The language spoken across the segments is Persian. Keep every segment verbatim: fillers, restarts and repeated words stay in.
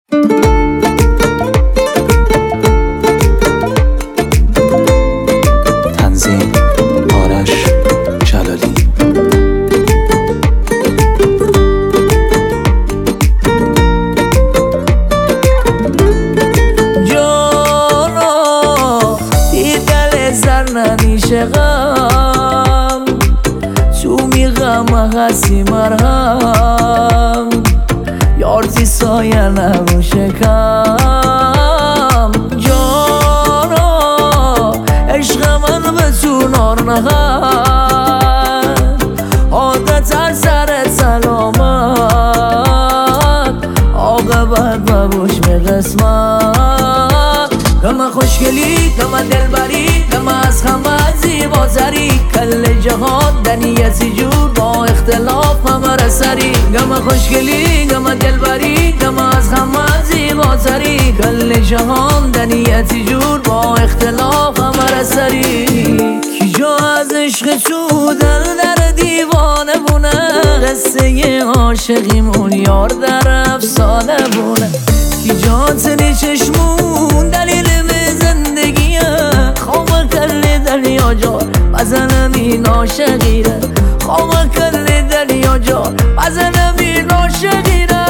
تنظیم آرش جلالی. جانا دیدل زرنانی شغم تو میغم غسی مرهم یارتی سایه نمو شکم. جانا عشق من به تو نار نخند عادت هر سر سلامت عاقبت ببوش به قسمت. کم خوشگلی کم دلبری کم از خمت زیباتری کل جهان دنیتی جور با اختلاف همه سری. کم خوشگلی کم دلبری کم از خمت زیباتری کل جهان دنیتی جور با اختلاف همه سری. کی جا از عشق تو دل در دیوانه بونه قصه عاشقیمون یار در افسانه بونه. کی جا تنی چشمون دلیل زندگیه خواه کل دنیا جار بزنم این عاشقیره خواه کل دنیا جار بزنم این عاشقیره.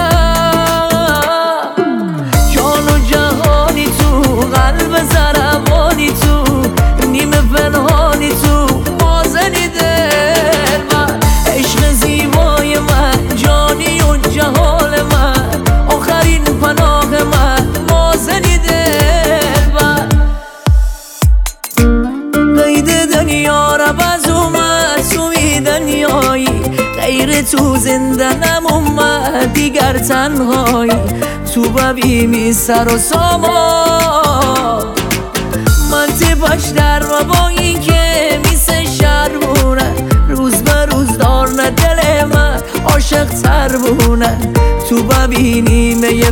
جان و جهانی تو قلب زربانی تو نیمه پنهانی تو مازنی دل من عشق زیبای من جانی و جهان من آخرین پناه من مازنی دل من. قید دنیا را باز اومد توی دنیایی غیر تو زنده نمومد دیگر تنهایی تو ببینی سر و سامان من تباش در و با این که میسه شرمونه روز به روز دارنه دل من عاشق تر بونه تو ببینی میه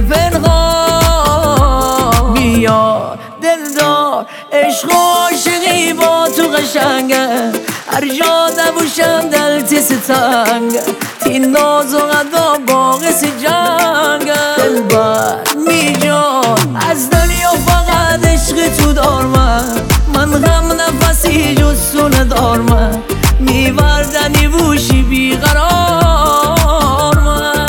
پنهان. بیا دلدار عشق و عاشقی با تو قشنگه هر جا نبوشم دلتی ستنگه تین ناز و غدا باقی سی جنگه. دلبر می جان از دنیا فقط عشق تو دار من من غم نفسی جز تو ندار من میوردنی بوشی بیقرار من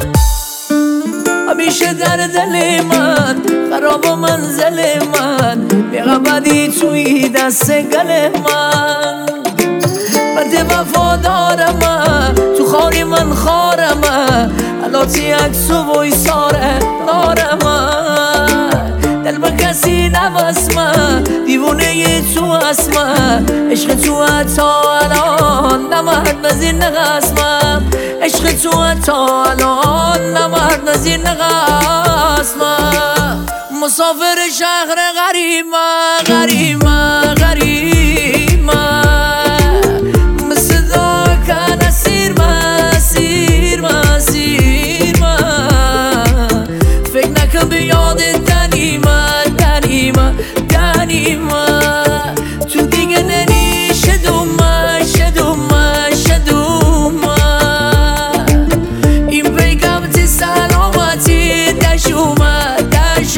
همیشه در دل من خراب و منزل من بیغبدی توی دست گل من بده وفادار من تو خاری من خار من علاتی عکس و ویساره نار من دل به کسی نبست من دیوونه ی تو هست من عشق تو حتی الان نمرد نزیر نقسمم عشق تو حتی الان نمرد نزیر نقسمم. مسافر شهر غریب من غریب من غریب من مثل داکن اسیر من سیر من سیر من فکر نکن به یاد دنی من دنی من دنی من تو دیگه ننی شدوم من شدوم من شدوم من این پیگم تی سلامتی دشومد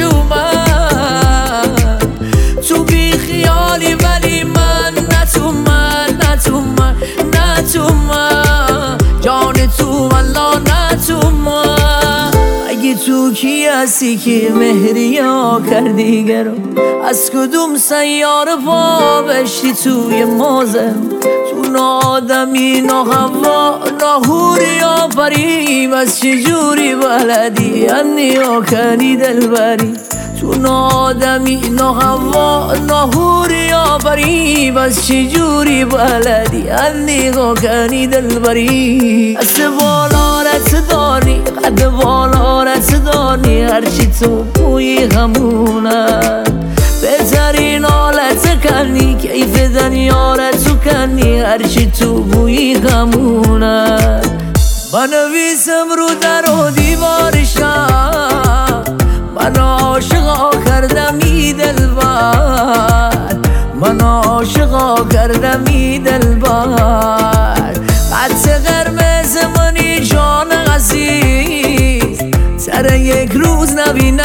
دشومد تو بی خیالی ولی من نه تو من نه تو من نه تو من جان تو والله نه تو من. اگه تو کی هستی که مهری ها کردی گرم از کدوم سیاره پا بشتی توی موزم تو نادمی نا هوا ناهوری آفریم از چجوری بلدی انی ها کنی دلبری تو نادمی نا هوا ناهوری آفریم از چجوری بلدی انی ها کنی دلبری. دست بالا رت داری قد بالا رت داری هرچی تو بوی همونه بهترین حالت کنی کیف دنیا را تو کنی هرچی تو بوی همونه. بنویسم رو در و دیوارشم من عاشقا کردم ای دلبر من عاشقا کردم ای دلبر خط قرمز منی جان عزیز سر یک روز نبینم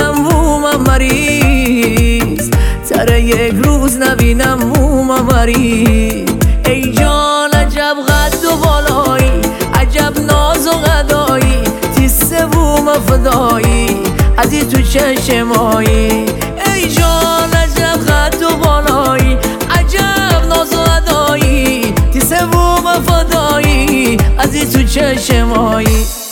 مریض سر یک روز نبینم موم مریض. ای جان عجب قد و بالایی، عجب ناز و غدایی، تیسه بوم فدایی ازی تو چشمایی. ای جان عجب قد و بالایی، عجب ناز و غدایی، تیسه بوم فدایی ازی تو چشمایی.